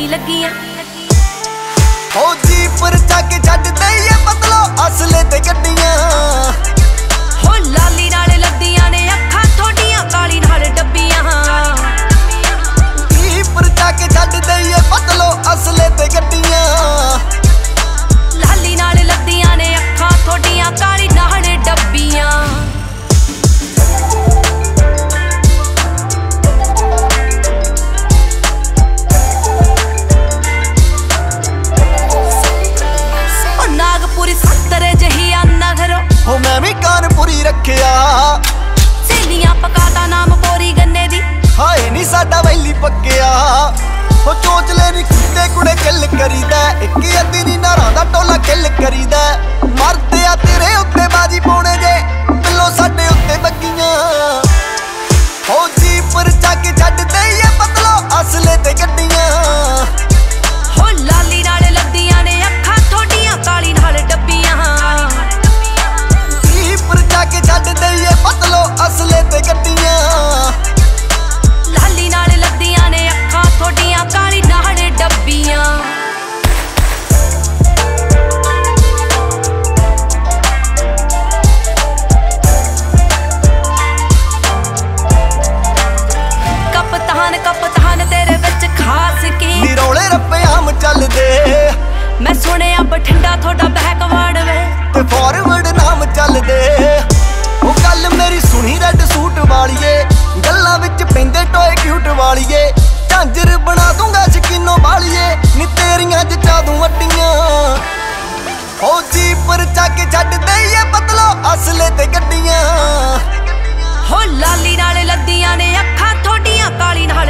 ਨੀ ਲੱਗੀਆਂ ਫੌਜੀ ਪਰ ਚੱਕ ਛੱਡ ਦਈਏ ਬਦਲੋ ਅਸਲੇ ਤੇ ਗੱਡੀਆਂ ਹੋ ਲਾਲੀ ਨਾਲ ਲੱਦੀਆਂ ਨੇ ਅੱਖਾਂ ਥੋਡੀਆਂ ਕਾਲੀ ਨਾਲ ਡੱਬੀਆਂ ਕੀ ਪਰ ਚੱਕ ਛੱਡ ਦਈਏ ਬਦਲੋ ਅਸਲੇ ਤੇ ਗੱਡੀਆਂ ਲਾਲੀ ਨਾਲ ਲੱਦੀਆਂ ਨੇ ਅੱਖਾਂ ਥੋਡੀਆਂ ਕਾਲੀ ਨਾਲ ਡੱਬੀਆਂ ਨਾਗਪੁਰੀ ਸੰਤਰੇ ਜਹੀ ਆ ਨਗਰੋ ਹੋ ਮੈਂ ਵੀ ਕਾਨਪੁਰੀ ਰੱਖਿਆ ਸੇਲੀਆਂ ਪਕਾਤਾ ਨਾਮ ਪੋਰੀ ਗੰਨੇ ਦੀ ਹਾਏ ਨੀ ਸਾਡਾ ਵੈਲੀ ਪੱਕਿਆ ਹੋ ਚੋਚਲੇ ਨੀ ਕੁੱਤੇ ਕੁੜੇ ਕਿੱਲ ਕਰੀਦਾ ਇੱਕ ਅੱਧੀ ਨੀ ਨਾਰਾਂ ਦਾ ਟੋਲਾ ਕਿੱਲ ਕਰੀਦਾ ਮਰਦੇ ਆ ਤੇਰੇ ਉੱਤੇ ਬਾਜੀ ਪਾਉਣੇ ਜੇ ਬਿੱਲੋ ਸਾਡੇ ਉੱਤੇ ਬੱਗੀਆਂ ਫੌਜੀ ਪਰ ਚੱਕ ਛੱਡ ਦਈਏ ਬਦਲੋ ਅਸਲੇ ਤੇ ਗੱਡੀਆਂ ਹੋ ਲਾਲੀ ਨਾਲ ਲੱਦੀਆਂ ਨੇ ਅੱਖਾਂ ਥੋਡੀਆਂ ਕਾਲੀ ਨਾਲ ਡੱਬੀਆਂ ਕੀ ਪਰ ਚੱਕ ਛੱਡ ਦਈਏ ਬਦਲੋ ਅਸਲੇ ਤੇ ਗੱਡੀਆਂ ਲਾਲੀ ਨਾਲ ਲੱਦੀਆਂ ਨੇ ਅੱਖਾਂ ਥੋਡੀਆਂ ਕਾਲੀ ਨਾਲ ਡੱਬੀਆਂ ਕਪਤਾਨ ਤੇਰੇ ਵਿੱਚ ਖਾਸ ਕੀ ਨੀ ਰੌਲੇ ਰੱਪੇ ਆਮ ਚੱਲਦੇ ਮੈਂ ਸੁਣਿਆ ਬਠਿੰਡਾ ਤੁਹਾਡਾ ਬੈਕਵਰਡ ਵੇ ਤੇ ਫਾਰਵਰਡ ਨਾਮ ਚੱਲਦੇ ਉਹ ਗੱਲ ਮੇਰੀ ਸੁਣੀ ਰੈੱਡ ਸੂਟ ਵਾਲੀਏ ਗੱਲਾਂ ਵਿੱਚ ਪੈਂਦੇ ਟੋਏ ਕਿਊਟ ਵਾਲੀਏ ਝਾਂਜਰ ਬਣਾ ਦੂੰਗਾ ਸ਼ਕੀਨੋ ਵਾਲੀਏ ਨੀ ਤੇਰੀਆਂ ਜਚਾ ਦੂੰ ਅੱਡੀਆਂ ਫੌਜੀ ਪਰ ਚੱਕ ਛੱਡ ਦਈਏ ਬਦਲੋ ਅਸਲੇ ਤੇ ਗੱਡੀਆਂ ਹੋ ਲਾਲੀ ਨਾਲ ਲੱਦੀਆਂ ਨੇ ਅੱਖਾਂ ਥੋਡੀਆਂ ਕਾਲੀ ਨਾਲ